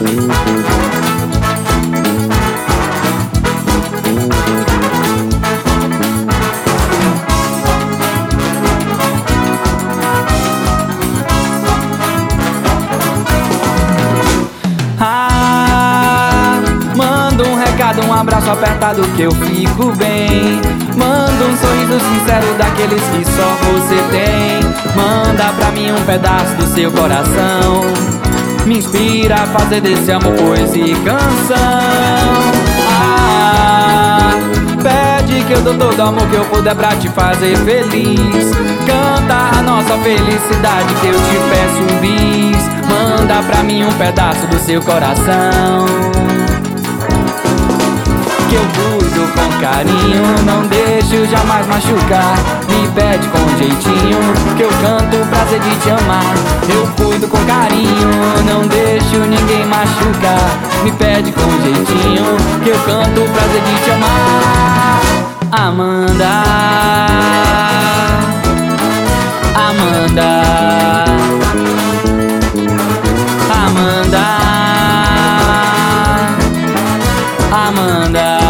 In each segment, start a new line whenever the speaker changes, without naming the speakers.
Um abraço apertado que eu fico bem. Manda um sorriso sincero daqueles que só você tem. Manda pra mim um pedaço do seu coração. Me inspira a fazer desse amor poesia e canção. Pede que eu dou todo o amor que eu puder pra te fazer feliz. Canta a nossa felicidade que eu te peço um bis. Manda pra mim um pedaço do seu coração. Que eu cuido com carinho, não deixo jamais machucar. Me pede com jeitinho, que eu canto o prazer de te amar. Eu cuido com carinho, não deixo ninguém machucar. Me pede com jeitinho, que eu canto o prazer de te amar. Amanda, Amanda, Amanda, Amanda.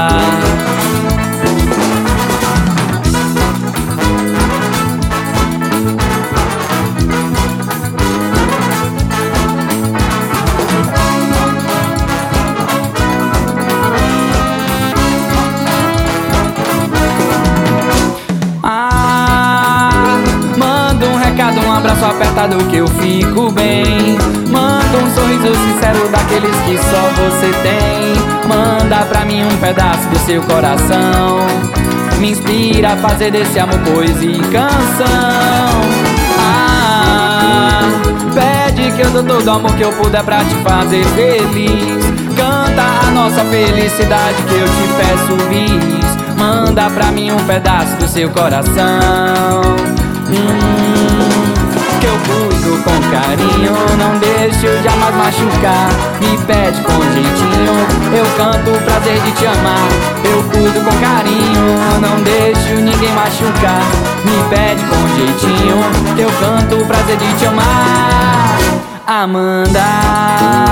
Manda um recado, um abraço apertado que eu fico bem. Manda um sorriso sincero daqueles que só você tem. Manda pra mim um pedaço do seu coração. Me inspira a fazer desse amor poesia e canção. Pede que eu dou todo o amor que eu puder pra te fazer feliz. Canta a nossa felicidade que eu te peço bis. Manda pra mim um pedaço do seu coração. Que eu cuido com carinho, não deixo jamais machucar. Me pede com jeitinho, eu canto o prazer de te amar. Eu cuido com carinho, não deixo ninguém machucar. Me pede com jeitinho, eu canto o prazer de te amar. Amanda.